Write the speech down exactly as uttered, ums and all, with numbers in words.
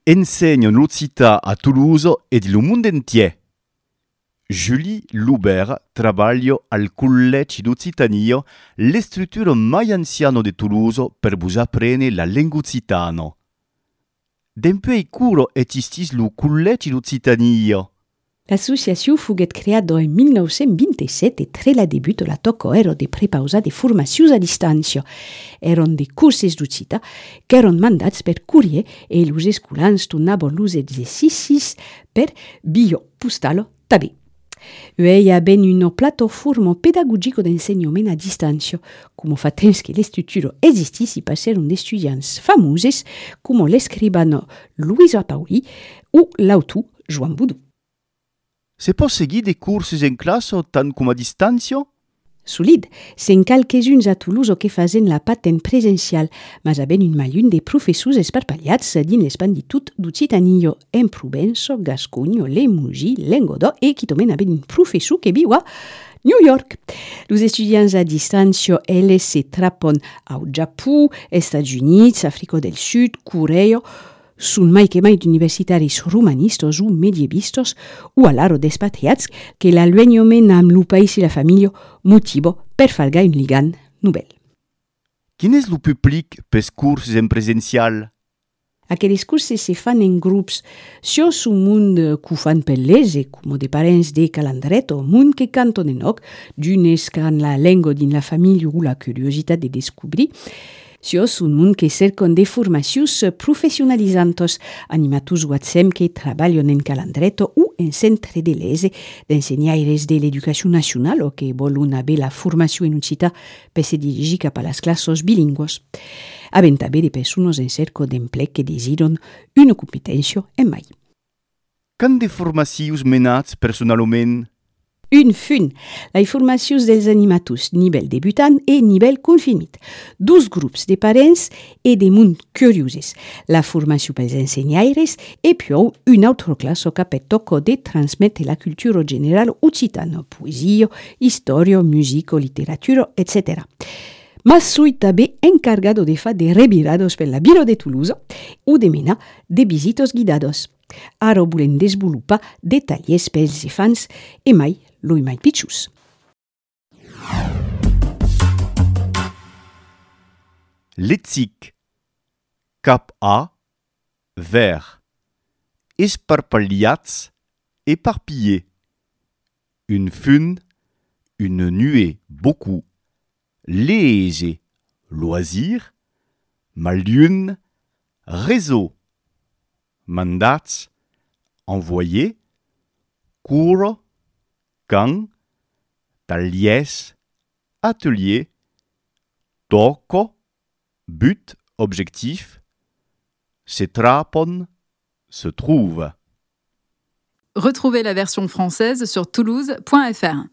Enseigne l'Occità a Toulouse e del mondo entier. Julie Loubert travailla al Collegi d'Occitania, l'istruttore mai anziano di Toulouse per vos apprendre la lingua occitana. Dempuei curo existis lo Collegi d'Occitania. L'association fut creada en dix-neuf cent vingt-sept e tre la debut la tocco ero de prepausa de formacions a distància. Eron de curses d'Occità que eron mandats per courrier e los escolans tornaven los exercicis per bio postalo també. Uei ha ben una plataforma pedagogica d'enseignement a distància, come fa temps que l'istrutturo esistis i passeron d'estudiants famoses come l'escribano Luisa Pauli o l'autor Joan Boudou. Se pot seguir des curses en classe tant com a distància? Solid, sen calquesuns a Toulouse que fazen la patent presencial, mas a ben un mallun de professors esparpaliats din l'espanditut d'Occitania en Provença, Gascogno, Limousin, Languedoc e qui tomen a ben un professor que viu a New York. Los estudiants a distància elles se trapon au Japó, Estats Units, Àfrica del Sud, Corea, sun mai que mai d'universitaris romanistes o medievistes o alaro d'expatriats que l'alluenyament amb lo país i la família motivo per falgar un ligant novel. Quin és lo public pels cursos en presencial? Aqueles cursos se fan en grups, sio su mund que fan per lese, como de parents de calandret o mund que canton enoc, d'unes can la lengua din la família o la curiositat de descobrir, sio un mund que cercon de formacions professionalisantes, animatus WhatsApp que treballen en calandreto o en centre de lese d'ensenyaires de l'educació nacional o que volen haver la formació en occità per se dirigir cap a les classes bilingües. Havent també de persones en cerco d'emplec que desiren una competència en mai. Quant de formacions menats personalment? Un fun, la informació dels animatus nivell debutant e nivell confinit. Dos grups de parents e de mund curioses. La formació pels ensenyaires e più un altra classe que per tocco de transmettere la cultura general occitana, poesia, història, musica, literatura, et cetera. Mas sui també encargado de fa de revirados per la Biro de Toulouse o de mena de visitos guidados. Ara volem desenvolupar detalls pels infants e mai lo mai pitjus. Letzic. Cap A. Vert. Esparpaliats. Éparpillés. Une fune. Une nuée. Beaucoup. Léger. Loisir. Malune. Réseau. Mandats. Envoyer. Cours. Camp, taliès, atelier, tocco, but, objectif, se trapon, se trouve. Retrouvez la version française sur toulouse point f r.